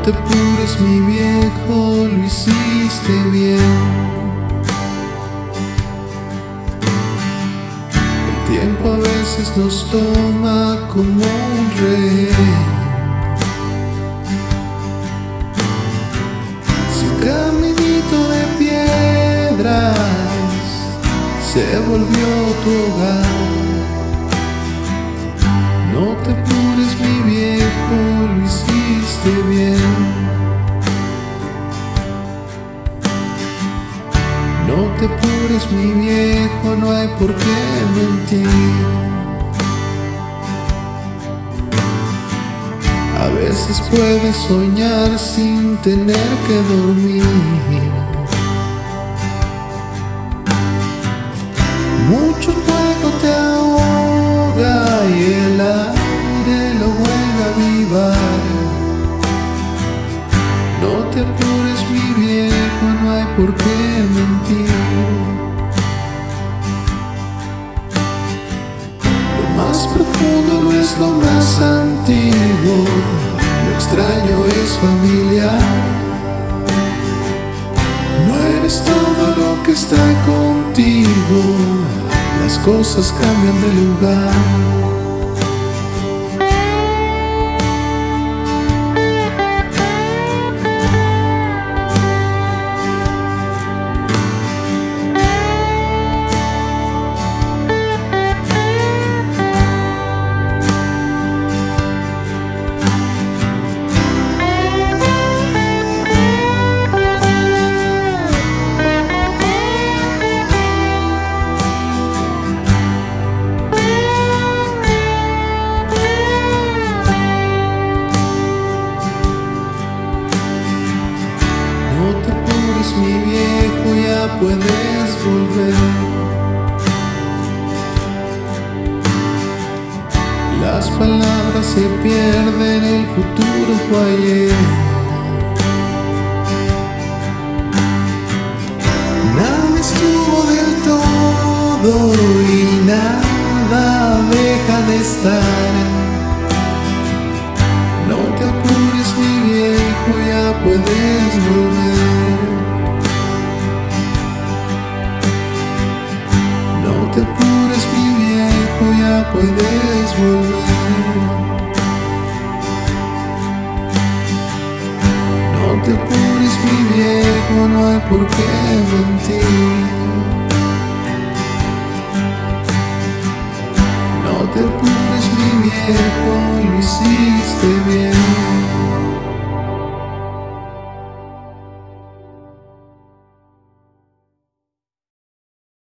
te apures, mi viejo, lo hiciste bien. El tiempo a veces nos toma como un rehén. Si un caminito de piedras se volvió tu hogar, no te apures, mi viejo, lo hiciste bien. No te apures, mi viejo, no hay por qué mentir. A veces puedes soñar sin tener que dormir. Mucho fuego te ahoga y el aire lo vuelve a avivar. No te apures, mi viejo, no hay por qué mentir. Lo más profundo no es lo más antiguo, lo extraño es familiar. No eres todo lo que está contigo, las cosas cambian de lugar. Mi viejo, ya puedes volver. Las palabras se pierden, el futuro fue ayer. Nada estuvo del todo y nada deja de estar. No te apures, mi viejo, ya puedes volver. No te apures, mi viejo, ya puedes volver. No te apures, mi viejo, no hay por qué mentir. No te apures, mi viejo, lo